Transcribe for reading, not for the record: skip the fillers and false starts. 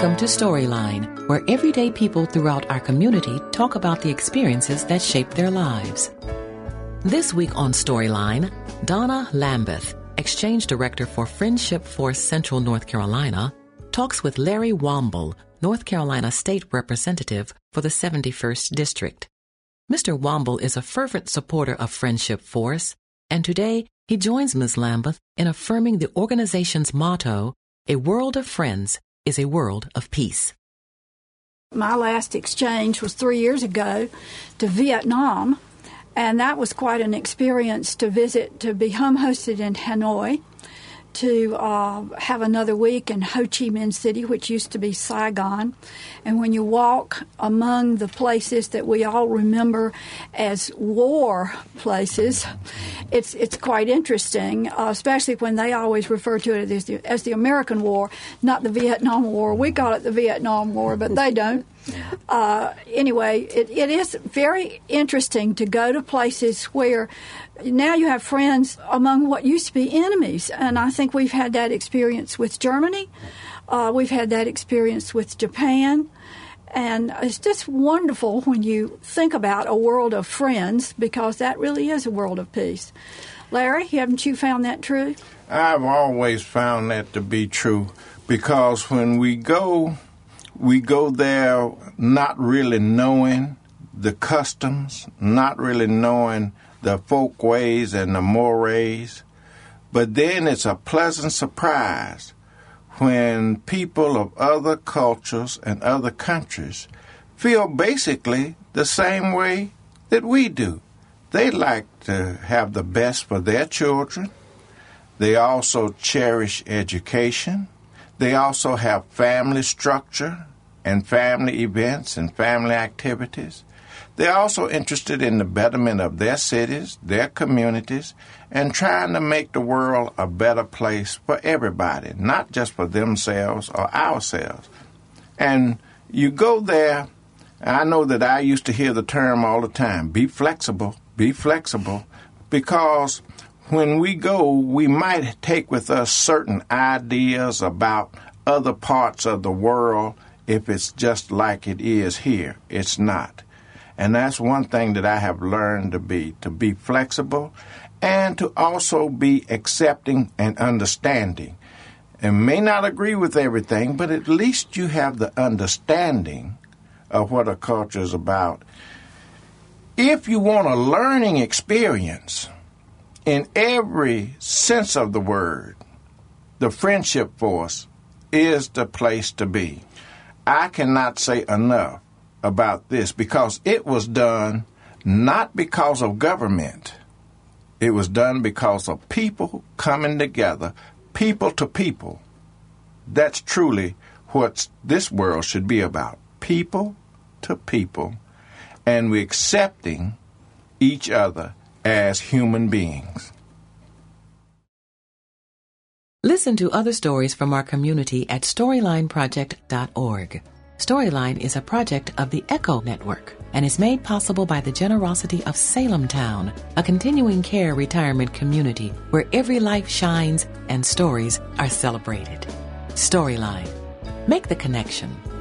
Welcome to Storyline, where everyday people throughout our community talk about the experiences that shape their lives. This week on Storyline, Donna Lambeth, Exchange Director for Friendship Force Central North Carolina, talks with Larry Womble, North Carolina State Representative for the 71st District. Mr. Womble is a fervent supporter of Friendship Force, and today he joins Ms. Lambeth in affirming the organization's motto, "A world of friends is a world of peace." My last exchange was 3 years ago to Vietnam, and that was quite an experience to visit, to be home hosted in Hanoi, to have another week in Ho Chi Minh City, which used to be Saigon. And when you walk among the places that we all remember as war places, it's quite interesting, especially when they always refer to it as the American War, not the Vietnam War. We call it the Vietnam War, but they don't. Anyway, it is very interesting to go to places where now you have friends among what used to be enemies. And I think we've had that experience with Germany. We've had that experience with Japan. And it's just wonderful when you think about a world of friends, because that really is a world of peace. Larry, haven't you found that true? I've always found that to be true, because when we go there not really knowing the customs, not really knowing the folk ways and the mores, but then it's a pleasant surprise when people of other cultures and other countries feel basically the same way that we do. They like to have the best for their children. They also cherish education. They also have family structure and family events and family activities. They're also interested in the betterment of their cities, their communities, and trying to make the world a better place for everybody, not just for themselves or ourselves. And you go there, I know that I used to hear the term all the time, be flexible, because when we go, we might take with us certain ideas about other parts of the world. If it's just like it is here, it's not. And that's one thing that I have learned to be flexible and to also be accepting and understanding. And may not agree with everything, but at least you have the understanding of what a culture is about. If you want a learning experience in every sense of the word, the Friendship Force is the place to be. I cannot say enough about this, because it was done not because of government. It was done because of people coming together, people to people. That's truly what this world should be about, people to people, and we're accepting each other as human beings. Listen to other stories from our community at StorylineProject.org. Storyline is a project of the Echo Network and is made possible by the generosity of Salem Town, a continuing care retirement community where every life shines and stories are celebrated. Storyline. Make the connection.